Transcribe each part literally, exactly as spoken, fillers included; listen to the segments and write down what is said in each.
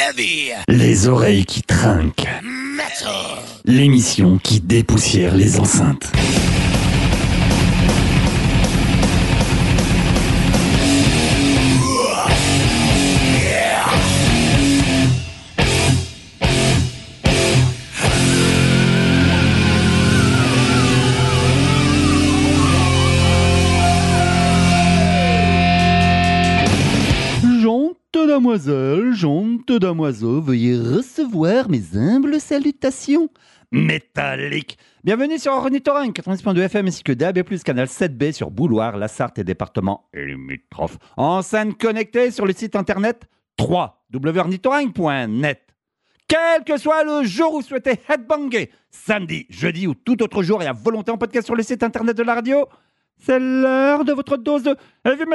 Heavy. Les oreilles qui trinquent. Metal. L'émission qui dépoussière les enceintes. Damoiselle, gente damoiseau, veuillez recevoir mes humbles salutations métalliques. Bienvenue sur Ornithorynque quatre-vingt-dix point deux F M ainsi que D A B plus, canal sept B sur Bouloir, la Sarthe et département limitrophes. Enceinte connectée sur le site internet w w w point ornithorynque point net. Quel que soit le jour où vous souhaitez headbanger, samedi, jeudi ou tout autre jour et à volonté en podcast sur le site internet de la radio, c'est l'heure de votre dose de heavy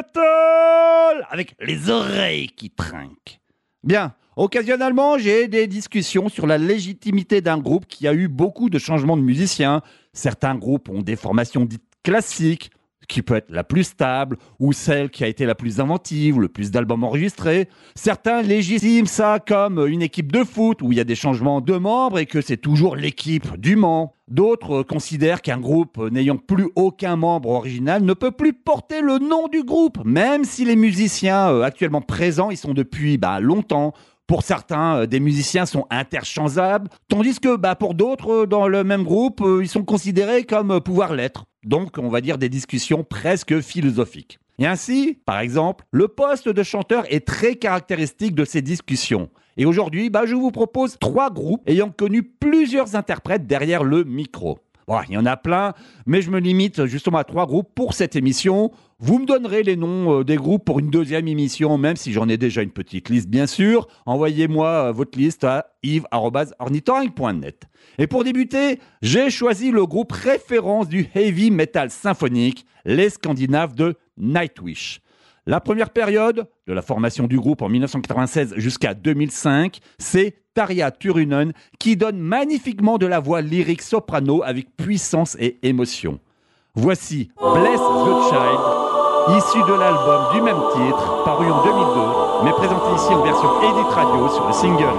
metal avec les oreilles qui trinquent. Bien, occasionnellement, j'ai des discussions sur la légitimité d'un groupe qui a eu beaucoup de changements de musiciens. Certains groupes ont des formations dites classiques, qui peut être la plus stable, ou celle qui a été la plus inventive, le plus d'albums enregistrés. Certains légitiment ça comme une équipe de foot, où il y a des changements de membres et que c'est toujours l'équipe du Mans. D'autres considèrent qu'un groupe n'ayant plus aucun membre original ne peut plus porter le nom du groupe, même si les musiciens actuellement présents, ils sont depuis bah, longtemps. Pour certains, des musiciens sont interchangeables, tandis que bah, pour d'autres, dans le même groupe, ils sont considérés comme pouvoir l'être. Donc, on va dire des discussions presque philosophiques. Et ainsi, par exemple, le poste de chanteur est très caractéristique de ces discussions. Et aujourd'hui, bah, je vous propose trois groupes ayant connu plusieurs interprètes derrière le micro. Bon, il y en a plein, mais je me limite justement à trois groupes pour cette émission. Vous me donnerez les noms des groupes pour une deuxième émission, même si j'en ai déjà une petite liste, bien sûr. Envoyez-moi votre liste à yves arobase ornithorynque point net. Et pour débuter, j'ai choisi le groupe référence du heavy metal symphonique, les Scandinaves de Nightwish. La première période de la formation du groupe en dix-neuf cent quatre-vingt-seize jusqu'à deux mille cinq, c'est Tarja Turunen qui donne magnifiquement de la voix lyrique soprano avec puissance et émotion. Voici Bless the Child, issu de l'album du même titre, paru en deux mille deux, mais présenté ici en version edit radio sur le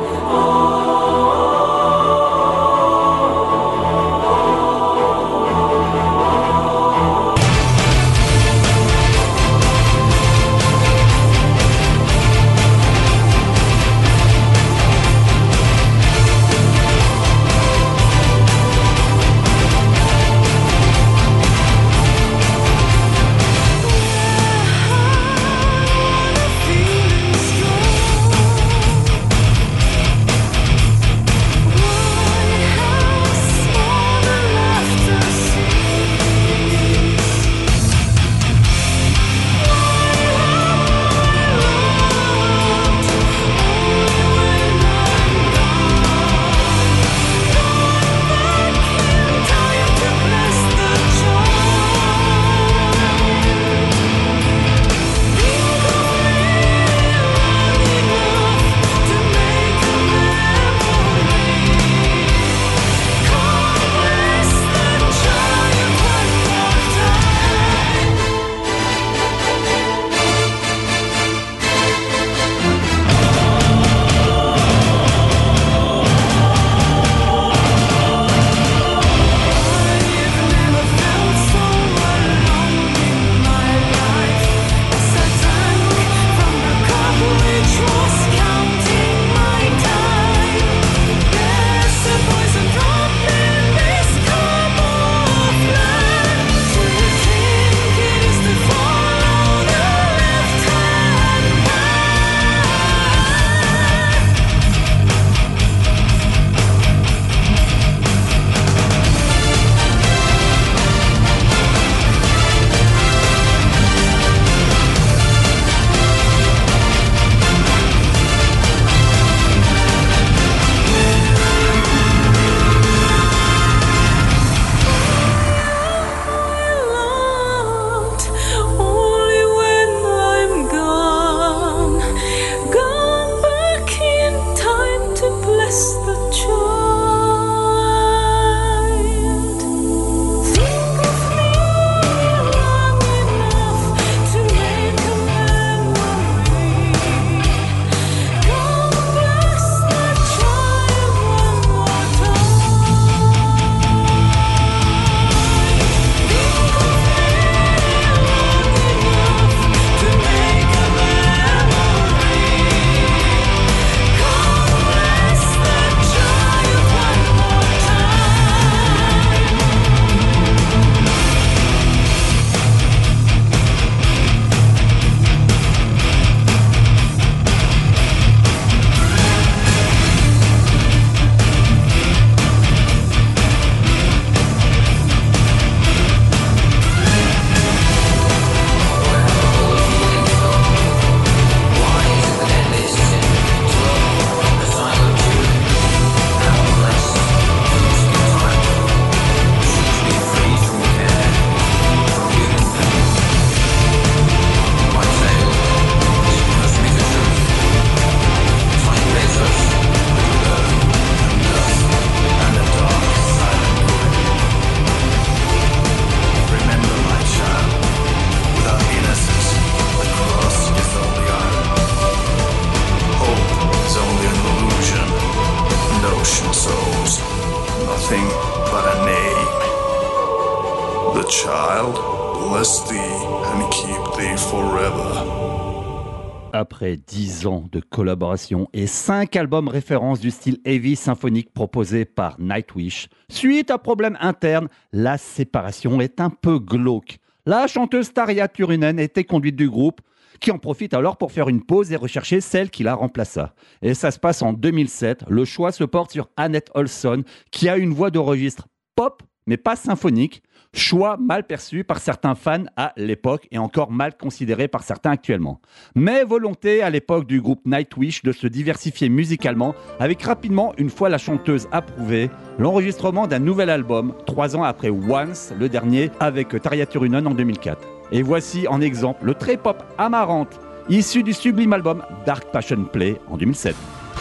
single. child, bless thee and keep thee forever. Après dix ans de collaboration et cinq albums références du style heavy symphonique proposés par Nightwish, suite à problème interne, la séparation est un peu glauque. La chanteuse Tarja Turunen était conduite du groupe, qui en profite alors pour faire une pause et rechercher celle qui la remplaça. Et ça se passe en deux mille sept. Le choix se porte sur Annette Olsson, qui a une voix de registre pop, mais pas symphonique. Choix mal perçu par certains fans à l'époque et encore mal considéré par certains actuellement. Mais volonté à l'époque du groupe Nightwish de se diversifier musicalement avec rapidement, une fois la chanteuse approuvée, l'enregistrement d'un nouvel album, trois ans après Once, le dernier, avec Tarja Turunen en deux mille quatre. Et voici en exemple le très pop Amarante, issu du sublime album Dark Passion Play en deux mille sept.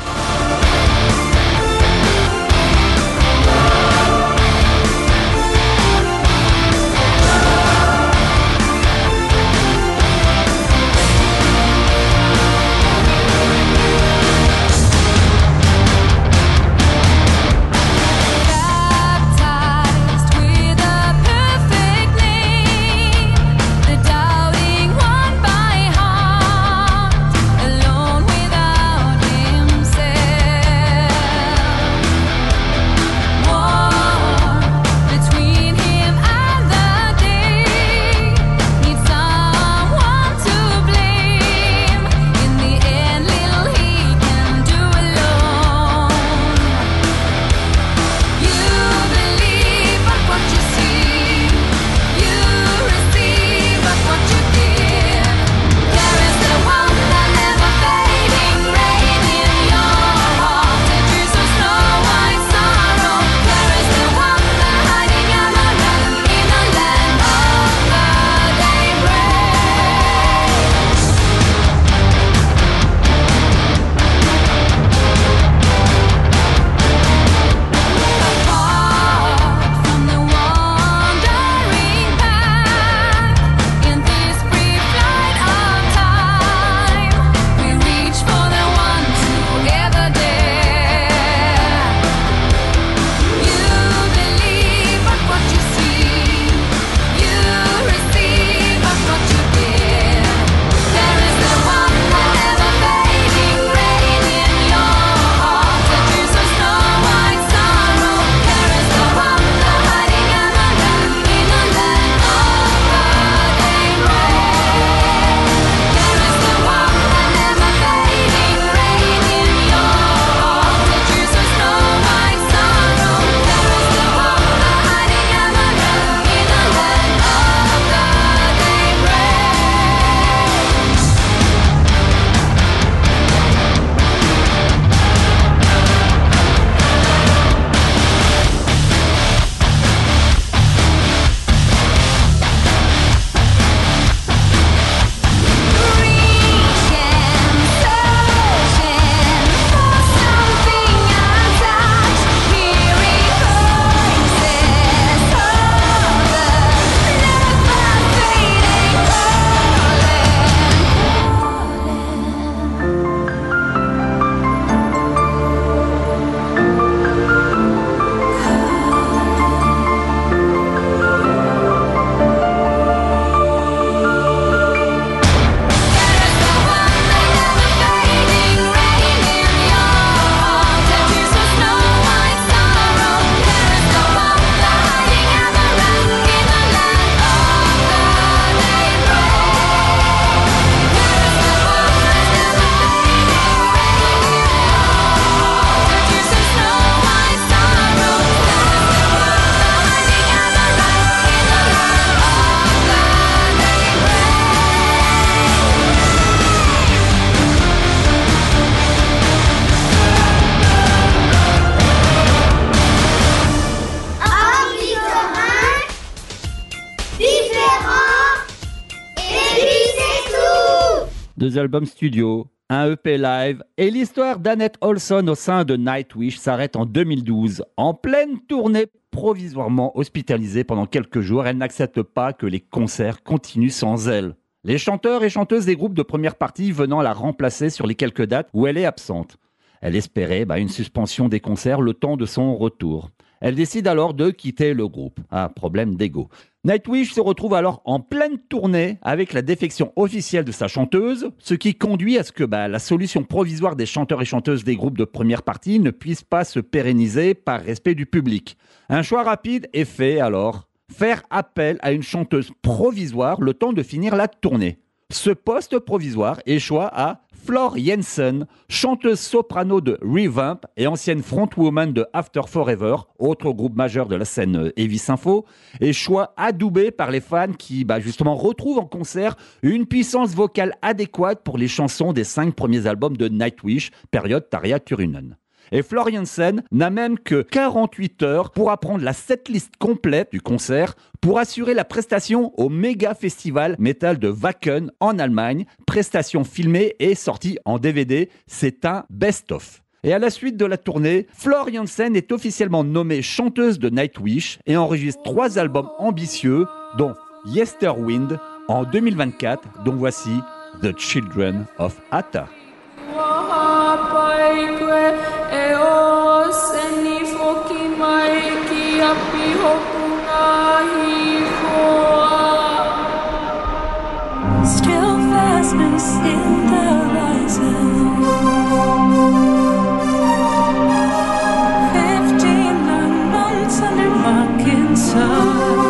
Deux albums studio, un E P live et l'histoire d'Annette Olsson au sein de Nightwish s'arrête en deux mille douze. En pleine tournée, provisoirement hospitalisée pendant quelques jours, elle n'accepte pas que les concerts continuent sans elle. Les chanteurs et chanteuses des groupes de première partie venant la remplacer sur les quelques dates où elle est absente. Elle espérait bah, une suspension des concerts le temps de son retour. Elle décide alors de quitter le groupe. Ah, problème d'ego. Nightwish se retrouve alors en pleine tournée avec la défection officielle de sa chanteuse, ce qui conduit à ce que bah, la solution provisoire des chanteurs et chanteuses des groupes de première partie ne puisse pas se pérenniser par respect du public. Un choix rapide est fait alors, faire appel à une chanteuse provisoire le temps de finir la tournée. Ce poste provisoire échoua à Floor Jansen, chanteuse soprano de Revamp et ancienne frontwoman de After Forever, autre groupe majeur de la scène heavy sympho, et choix adoubé par les fans qui bah, justement retrouvent en concert une puissance vocale adéquate pour les chansons des cinq premiers albums de Nightwish, période Tarja Turunen. Et Floor Jansen n'a même que quarante-huit heures pour apprendre la setlist complète du concert pour assurer la prestation au méga festival métal de Wacken en Allemagne, prestation filmée et sortie en D V D. C'est un best-of. Et à la suite de la tournée, Floor Jansen est officiellement nommée chanteuse de Nightwish et enregistre trois albums ambitieux, dont Yesterwind en deux mille vingt-quatre, dont voici The Children of Atta. Still fastness in the horizon. Fifteen long months under mocking sun.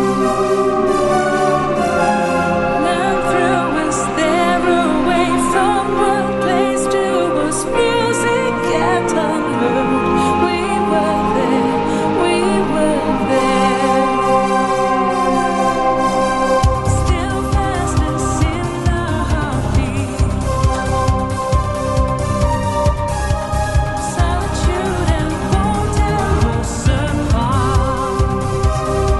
Now through is there away from one place to us music yet unheard. We were there, we were there. Still fastness in the heartbeat. Solitude and won't ever survive.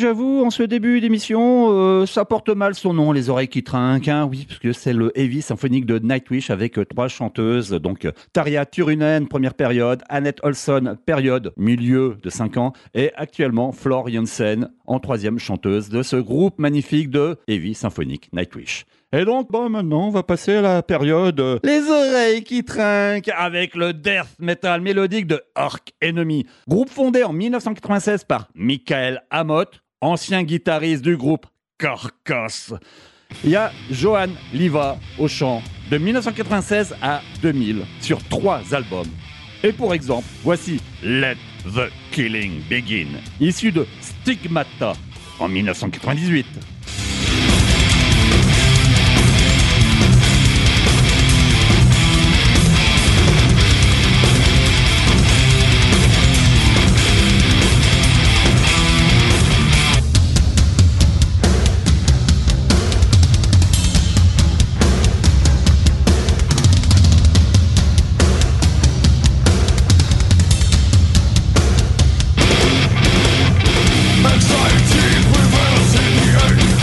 j'avoue, en ce début d'émission, euh, ça porte mal son nom, Les Oreilles qui trinquent. Hein, oui, parce que c'est le Heavy symphonique de Nightwish avec euh, trois chanteuses. Donc euh, Tarja Turunen, première période, Annette Olson, période milieu de cinq ans, et actuellement Flor Jansen, en troisième chanteuse de ce groupe magnifique de Heavy symphonique Nightwish. Et donc, bon, maintenant, on va passer à la période euh, Les Oreilles qui trinquent avec le death metal mélodique de Arch Enemy. Groupe fondé en mille neuf cent quatre-vingt-seize par Michael Amott, ancien guitariste du groupe Carcass. Il y a Johan Liva au chant de mille neuf cent quatre-vingt-seize à deux mille sur trois albums. Et pour exemple, voici Let the Killing Begin, issu de Stigmata en mille neuf cent quatre-vingt-dix-huit. Anxiety prevails in the end.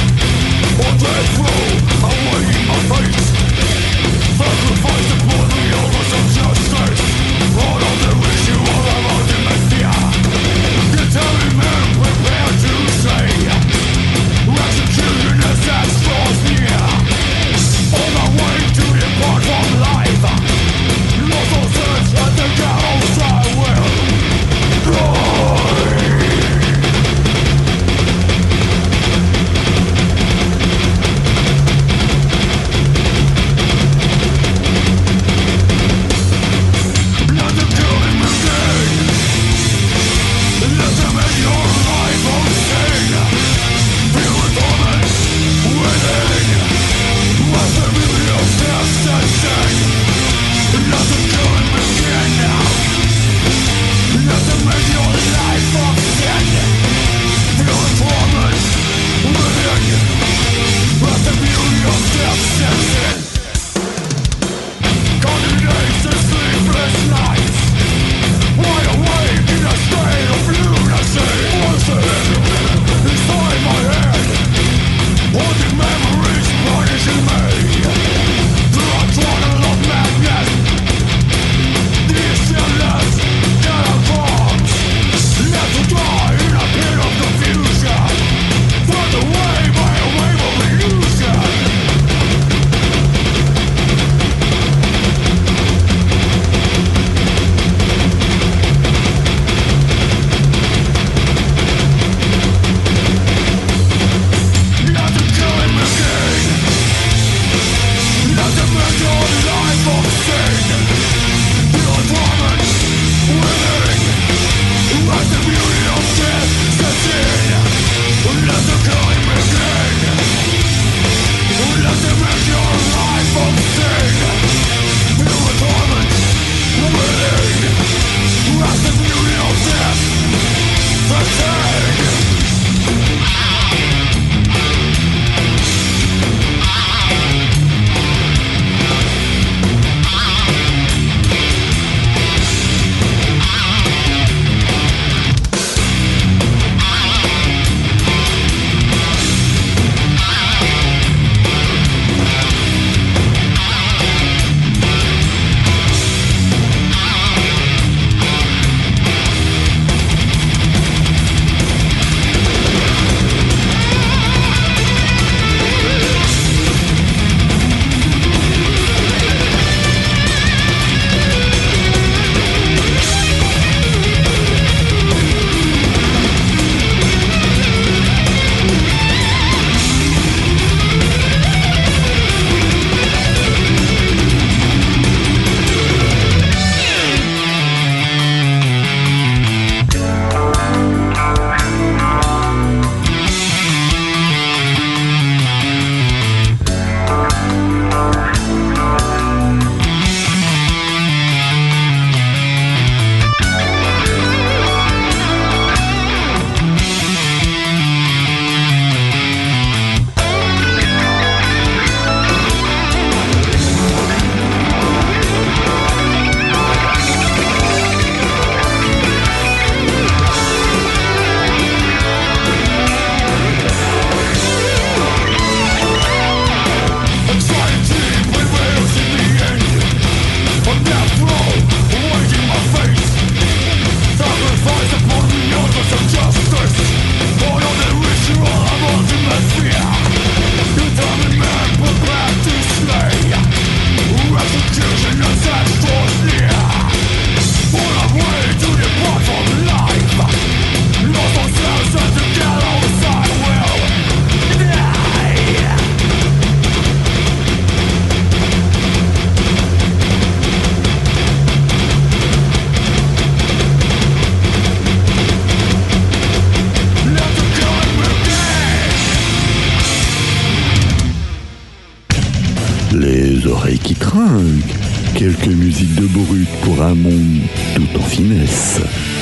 trinque. Quelques musiques de brut pour un monde tout en finesse.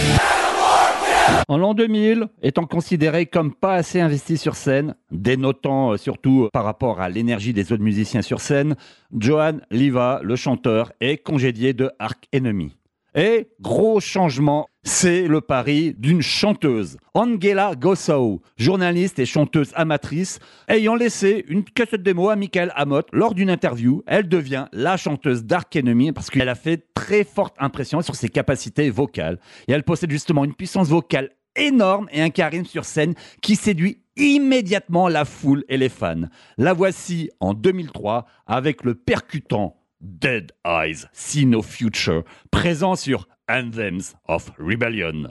En l'an deux mille, étant considéré comme pas assez investi sur scène, dénotant euh, surtout par rapport à l'énergie des autres musiciens sur scène, Johan Liva, le chanteur, est congédié de Arch Enemy. Et gros changement, c'est le pari d'une chanteuse, Angela Gossow, journaliste et chanteuse amatrice, ayant laissé une cassette démo à Michael Amott lors d'une interview. Elle devient la chanteuse d'Arch Enemy parce qu'elle a fait très forte impression sur ses capacités vocales. Et elle possède justement une puissance vocale énorme et un charisme sur scène qui séduit immédiatement la foule et les fans. La voici en deux mille trois avec le percutant Dead Eyes, See No Future, présent sur Anthems of Rebellion.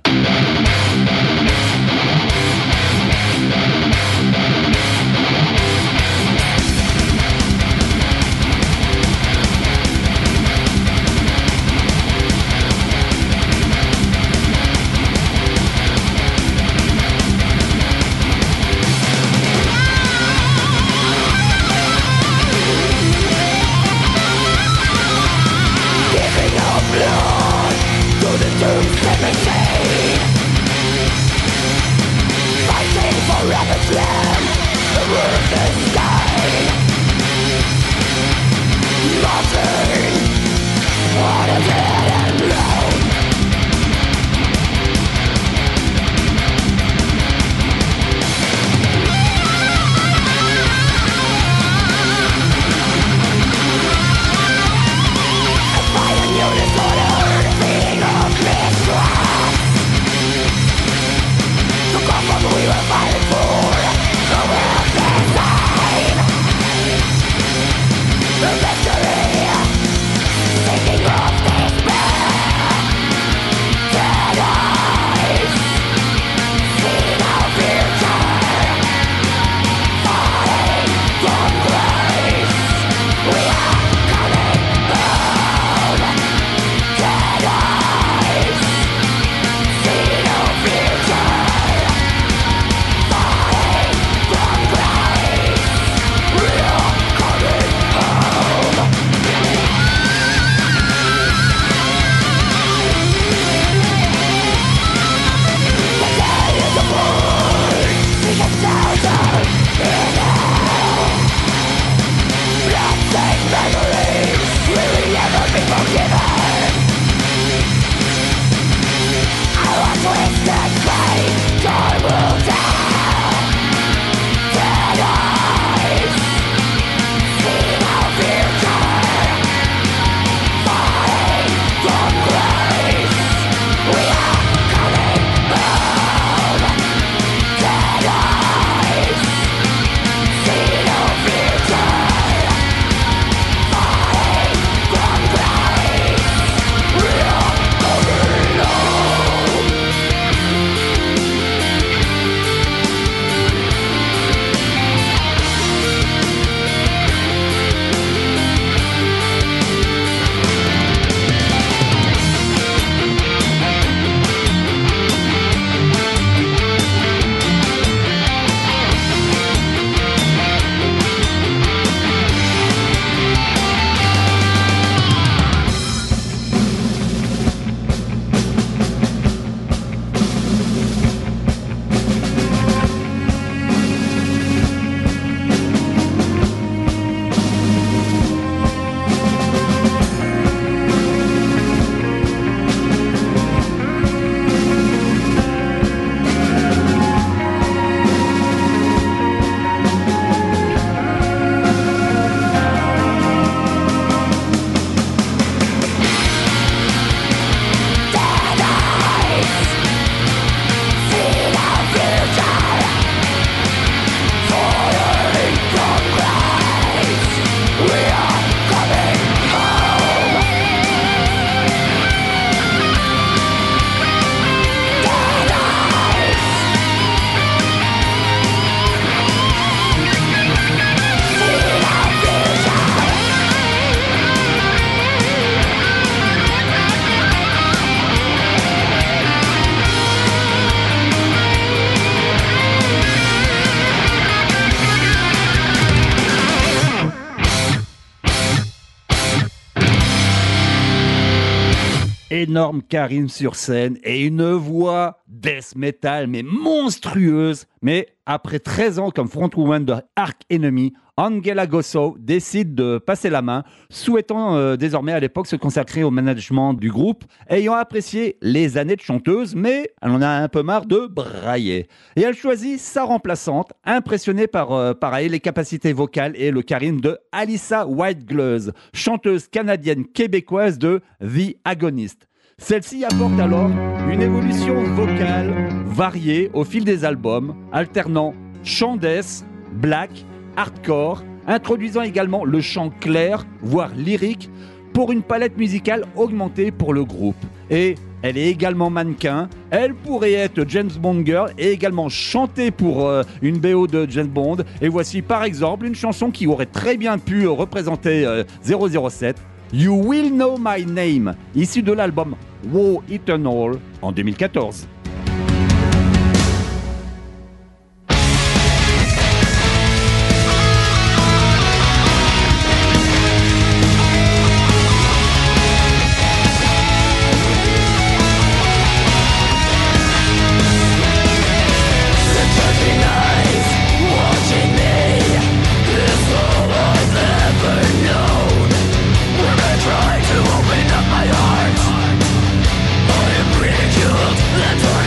énorme Karim sur scène et une voix death metal, mais monstrueuse. Mais après treize ans comme frontwoman de Arch Enemy, Angela Gossow décide de passer la main, souhaitant euh, désormais à l'époque se consacrer au management du groupe, ayant apprécié les années de chanteuse, mais elle en a un peu marre de brailler. Et elle choisit sa remplaçante, impressionnée par, euh, pareil, les capacités vocales et le charisme de Alyssa Whitegloves, chanteuse canadienne québécoise de The Agonist. Celle-ci apporte alors une évolution vocale variée au fil des albums, alternant chant death, black, hardcore, introduisant également le chant clair, voire lyrique, pour une palette musicale augmentée pour le groupe. Et elle est également mannequin, elle pourrait être James Bond Girl et également chanter pour euh, une B O de James Bond. Et voici par exemple une chanson qui aurait très bien pu représenter euh, zéro zéro sept, You Will Know My Name, issue de l'album War Eternal en deux mille quatorze. Try to open up my heart. I am ridiculed, that's why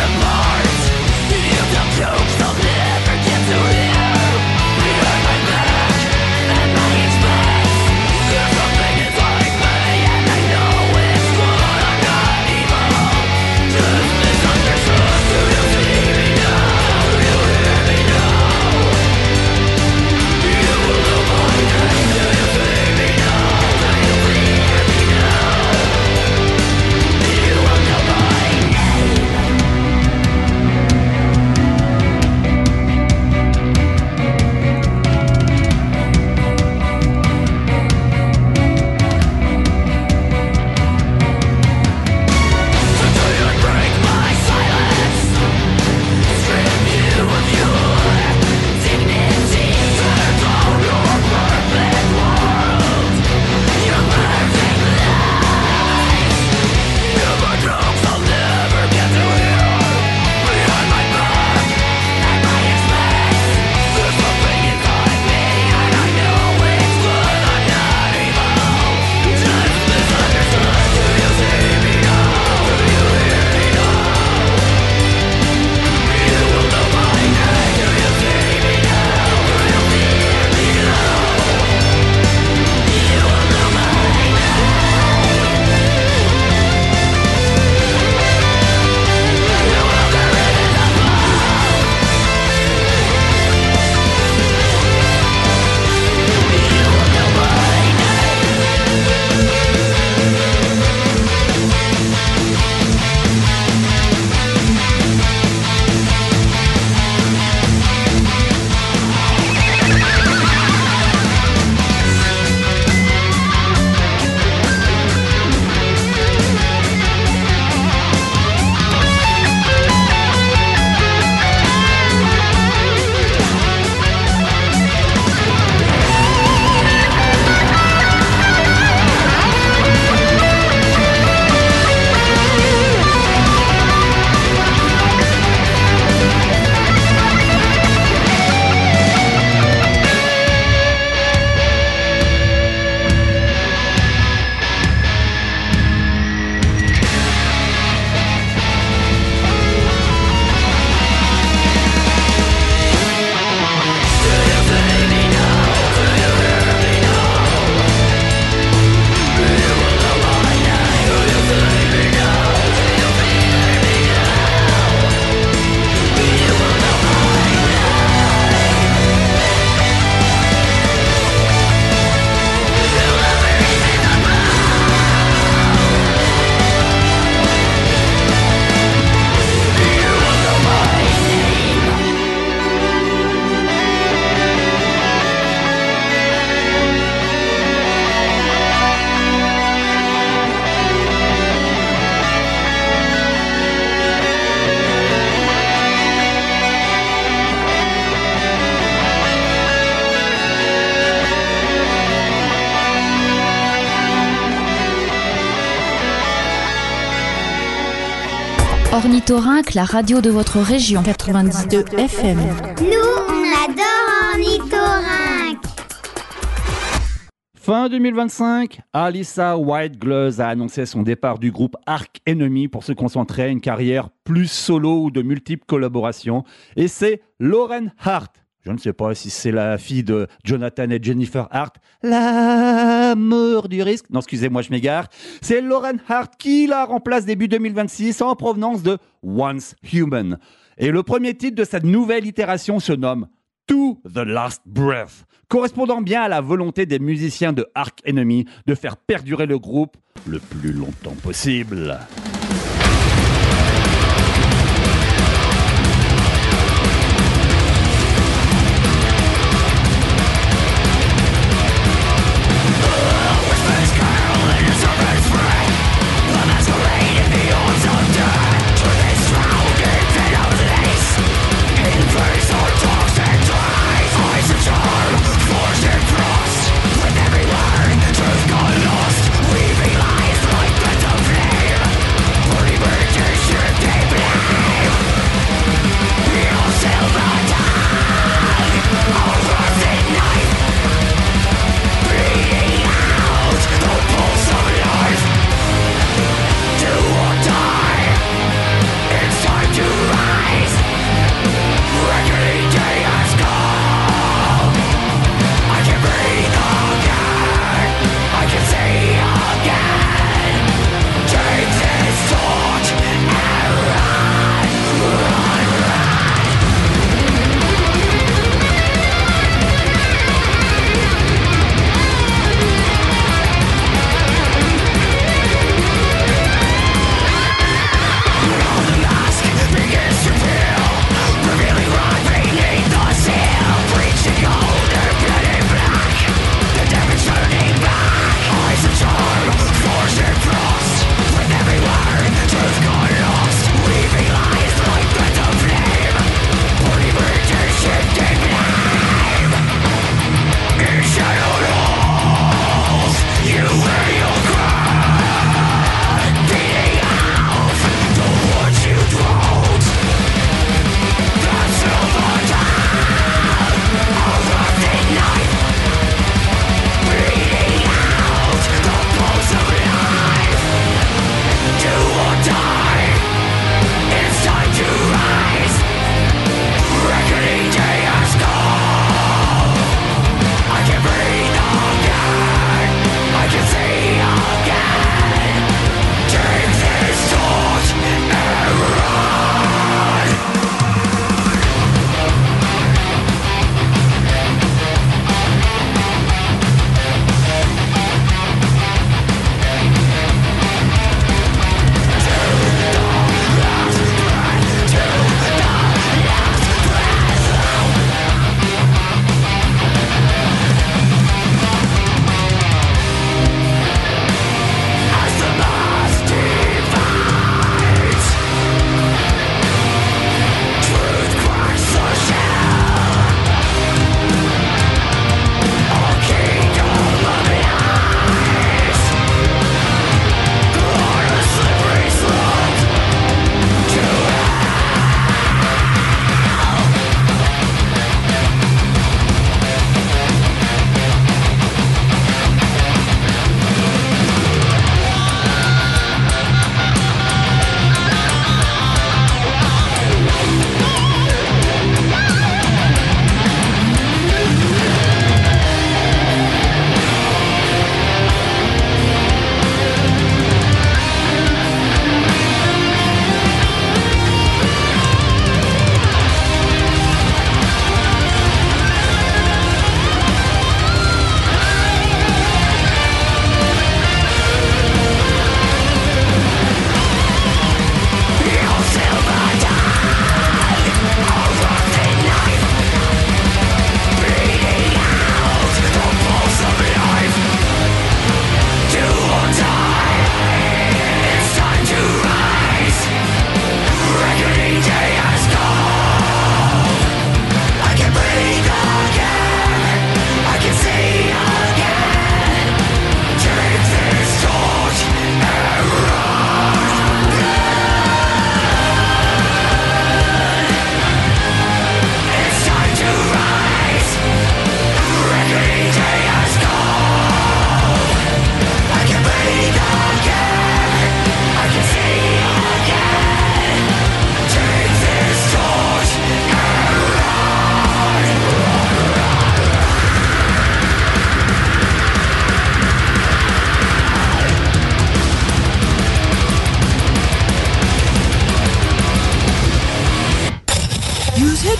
Ornithorynque, la radio de votre région. quatre-vingt-dix-deux F M. Nous, on adore Ornithorynque. Fin deux mille vingt-cinq, Alyssa White-Gluz a annoncé son départ du groupe Arch Enemy pour se concentrer à une carrière plus solo ou de multiples collaborations. Et c'est Lauren Hart. Je ne sais pas si c'est la fille de Jonathan et Jennifer Hart. L'amour du risque. Non, excusez-moi, je m'égare. C'est Lauren Hart qui la remplace début deux mille vingt-six en provenance de Once Human. Et le premier titre de cette nouvelle itération se nomme To the Last Breath, correspondant bien à la volonté des musiciens de Arch Enemy de faire perdurer le groupe le plus longtemps possible. With every word, truth got lost, leaving lies like the flame.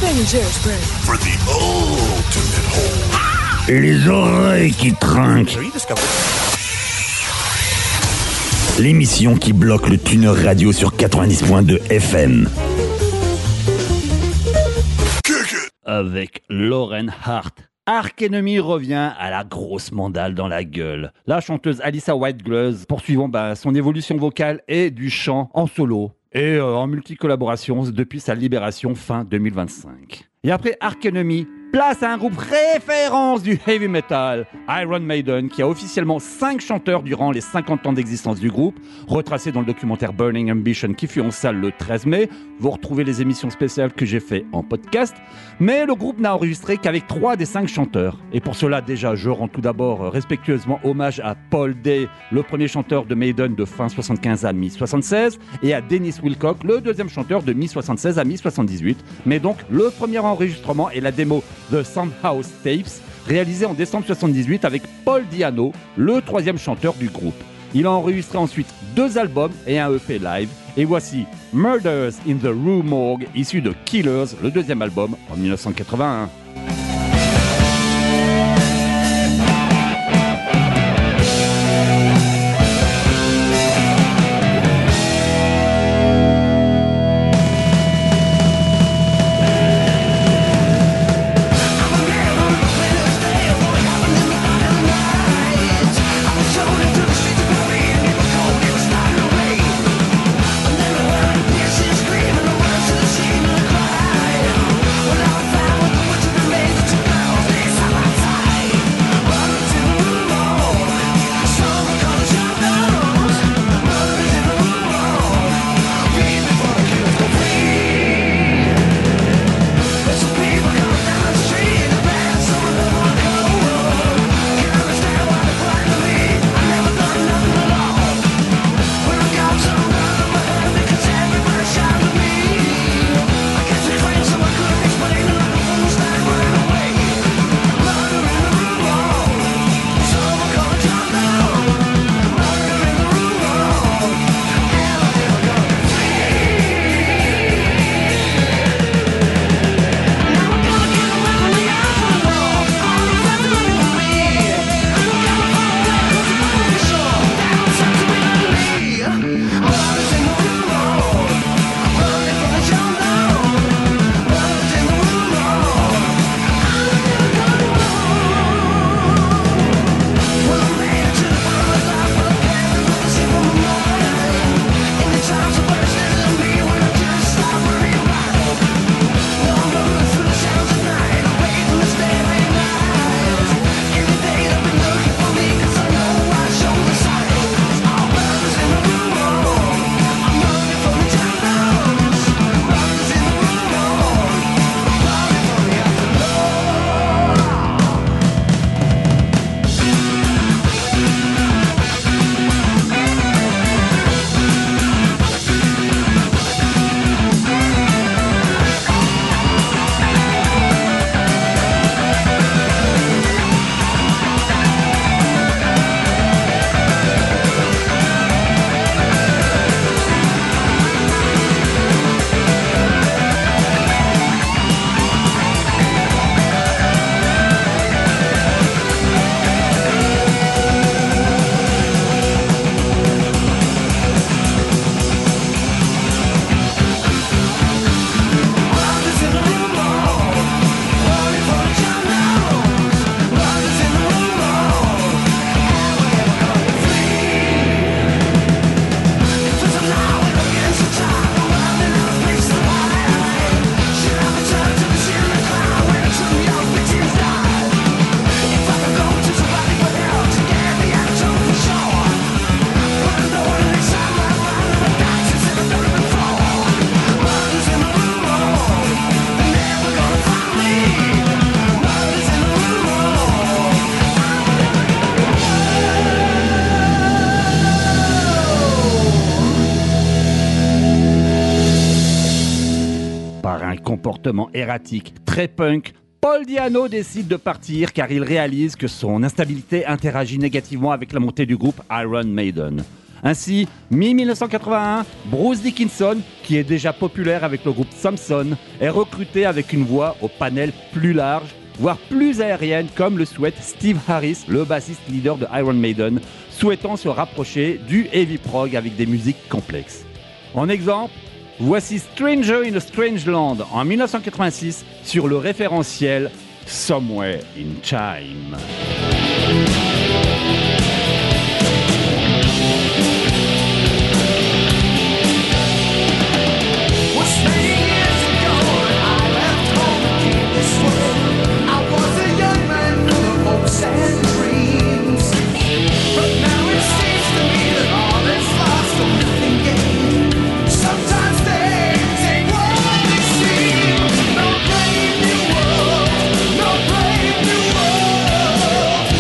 For the ultimate hole. Les oreilles qui trinquent. L'émission qui bloque le tuner radio sur quatre-vingt-dix point deux F M. Avec Lauren Hart. Arch Enemy revient à la grosse mandale dans la gueule. La chanteuse Alyssa Whitegloves poursuivant bah, son évolution vocale et du chant en solo et euh, en multi-collaboration depuis sa libération fin deux mille vingt-cinq. Et après Arch Enemy, place à un groupe référence du heavy metal, Iron Maiden, qui a officiellement cinq chanteurs durant les cinquante ans d'existence du groupe, retracés dans le documentaire Burning Ambition qui fut en salle le treize mai. Vous retrouvez les émissions spéciales que j'ai fait en podcast. Mais le groupe n'a enregistré qu'avec trois des cinq chanteurs. Et pour cela, déjà, je rends tout d'abord respectueusement hommage à Paul Day, le premier chanteur de Maiden de fin soixante-quinze à mi-soixante-seize, et à Dennis Wilcock, le deuxième chanteur de mi-soixante-seize à mi-soixante-dix-huit. Mais donc, le premier enregistrement est la démo The Soundhouse Tapes, réalisé en décembre soixante-dix-huit avec Paul Di'Anno, le troisième chanteur du groupe. Il a enregistré ensuite deux albums et un E P live. Et voici Murders in the Rue Morgue, issu de Killers, le deuxième album en dix-neuf cent quatre-vingt-un. comportement erratique, très punk, Paul Di'Anno décide de partir car il réalise que son instabilité interagit négativement avec la montée du groupe Iron Maiden. Ainsi, mi-mille neuf cent quatre-vingt-un, Bruce Dickinson, qui est déjà populaire avec le groupe Samson, est recruté avec une voix au panel plus large, voire plus aérienne, comme le souhaite Steve Harris, le bassiste leader de Iron Maiden, souhaitant se rapprocher du heavy prog avec des musiques complexes. En exemple, voici Stranger in a Strange Land en mille neuf cent quatre-vingt-six sur le référentiel Somewhere in Time. No brave new world.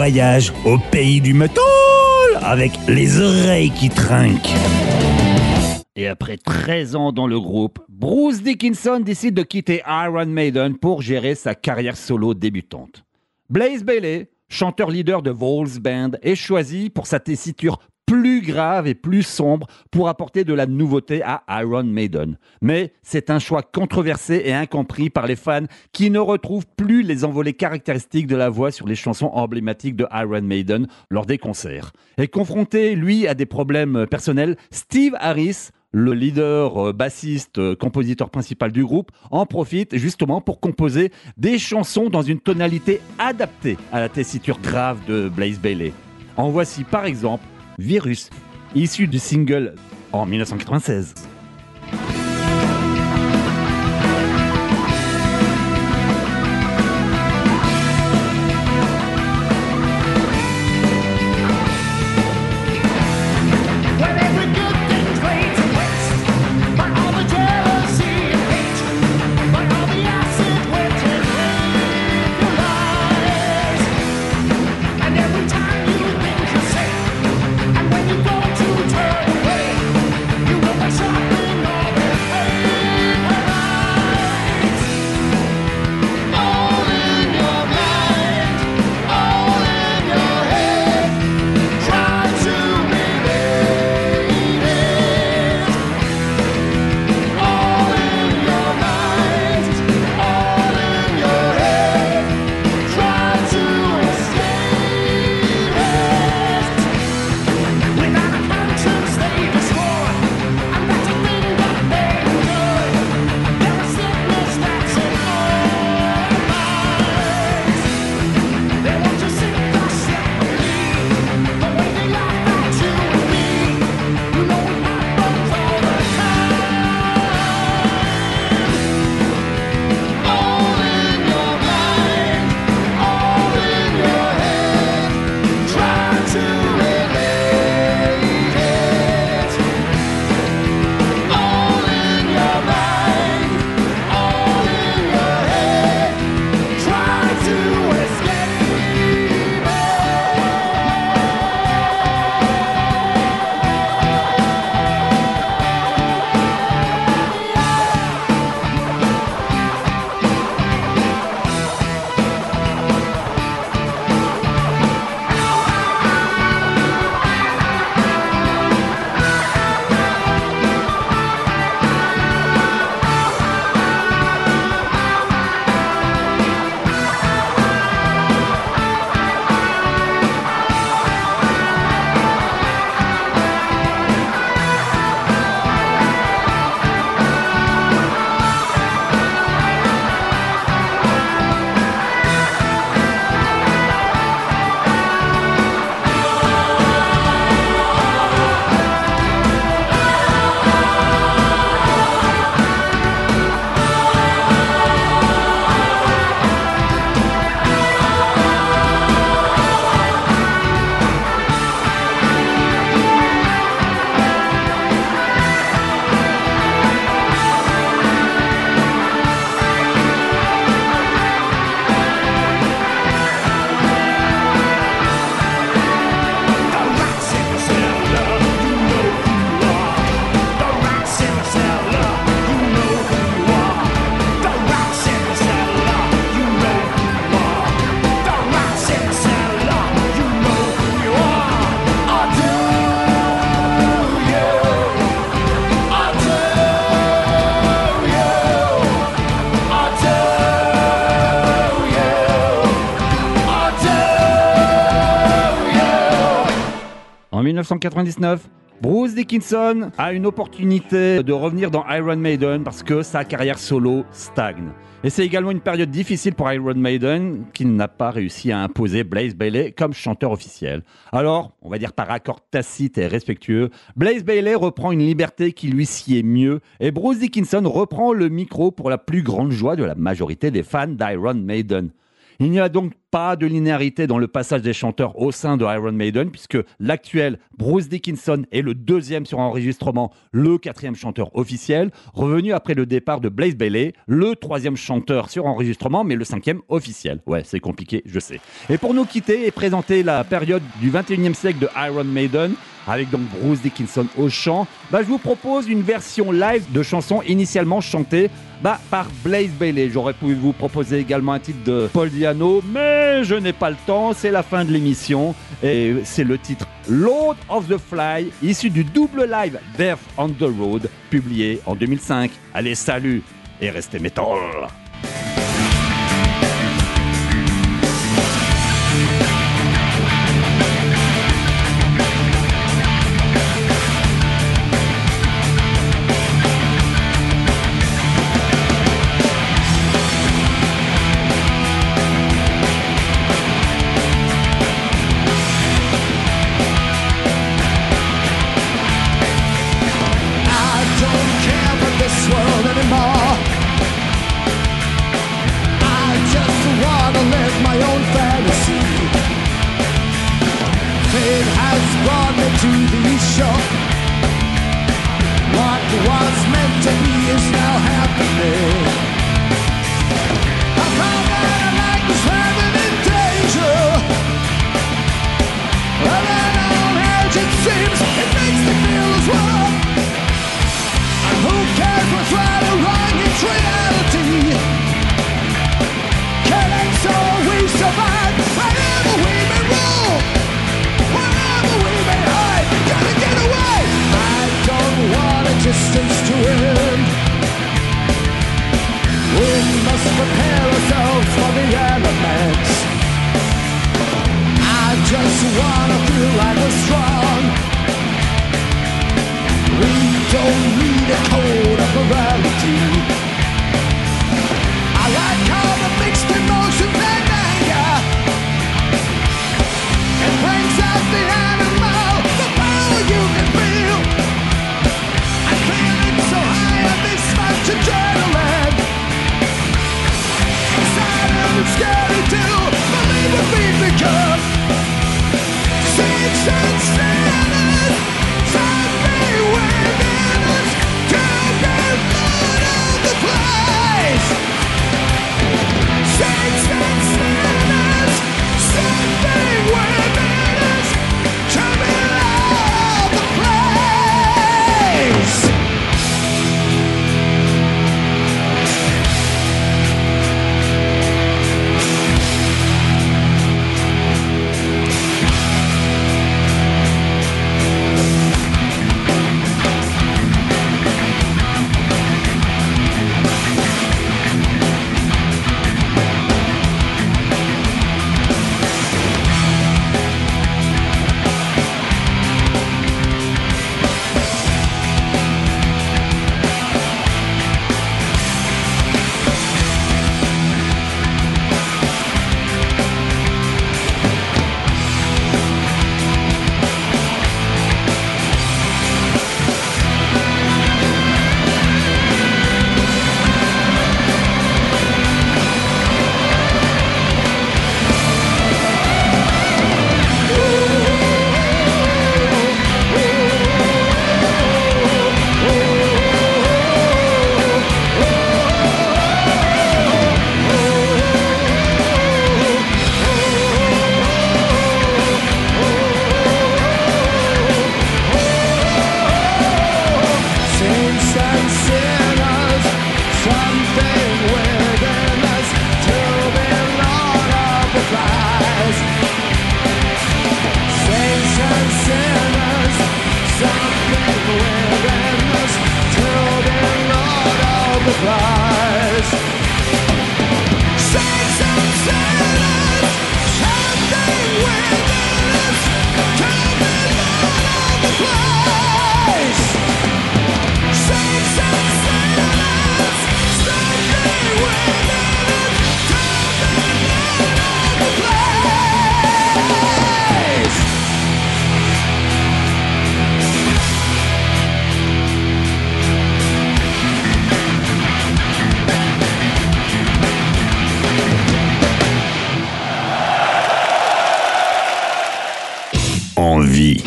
voyage au pays du métal avec les oreilles qui trinquent. Et après treize ans dans le groupe, Bruce Dickinson décide de quitter Iron Maiden pour gérer sa carrière solo débutante. Blaze Bayley, chanteur leader de Voles Band, est choisi pour sa tessiture plus grave et plus sombre pour apporter de la nouveauté à Iron Maiden. Mais c'est un choix controversé et incompris par les fans qui ne retrouvent plus les envolées caractéristiques de la voix sur les chansons emblématiques de Iron Maiden lors des concerts. Et confronté, lui, à des problèmes personnels, Steve Harris, le leader, euh, bassiste, euh, compositeur principal du groupe, en profite justement pour composer des chansons dans une tonalité adaptée à la tessiture grave de Blaze Bayley. En voici par exemple Virus, issu du single en dix-neuf cent quatre-vingt-seize. En dix-neuf cent quatre-vingt-dix-neuf, Bruce Dickinson a une opportunité de revenir dans Iron Maiden parce que sa carrière solo stagne. Et c'est également une période difficile pour Iron Maiden qui n'a pas réussi à imposer Blaze Bayley comme chanteur officiel. Alors, on va dire par accord tacite et respectueux, Blaze Bayley reprend une liberté qui lui sied mieux et Bruce Dickinson reprend le micro pour la plus grande joie de la majorité des fans d'Iron Maiden. Il n'y a donc pas de linéarité dans le passage des chanteurs au sein de Iron Maiden, puisque l'actuel Bruce Dickinson est le deuxième sur enregistrement, le quatrième chanteur officiel, revenu après le départ de Blaze Bayley, le troisième chanteur sur enregistrement, mais le cinquième officiel. Ouais, c'est compliqué, je sais. Et pour nous quitter et présenter la période du vingt et unième siècle de Iron Maiden, avec donc Bruce Dickinson au chant, bah, je vous propose une version live de chansons initialement chantées bah, par Blaze Bayley. J'aurais pu vous proposer également un titre de Paul Di'Anno, mais je n'ai pas le temps, c'est la fin de l'émission. Et c'est le titre Lord of the Fly, issu du double live Death on the Road, publié en deux mille cinq. Allez, salut et restez métal.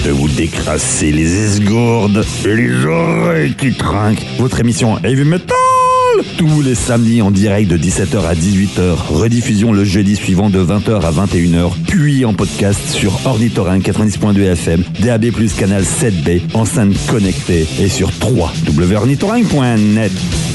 de vous décrasser les esgourdes et les oreilles qui trinquent. Votre émission Heavy Metal, tous les samedis en direct de dix-sept heures à dix-huit heures. Rediffusion le jeudi suivant de vingt heures à vingt et une heures. Puis en podcast sur Ornithorynque quatre-vingt-dix point deux F M, D A B plus, canal sept B, enceinte connectée et sur w w w point ornithorynque point net.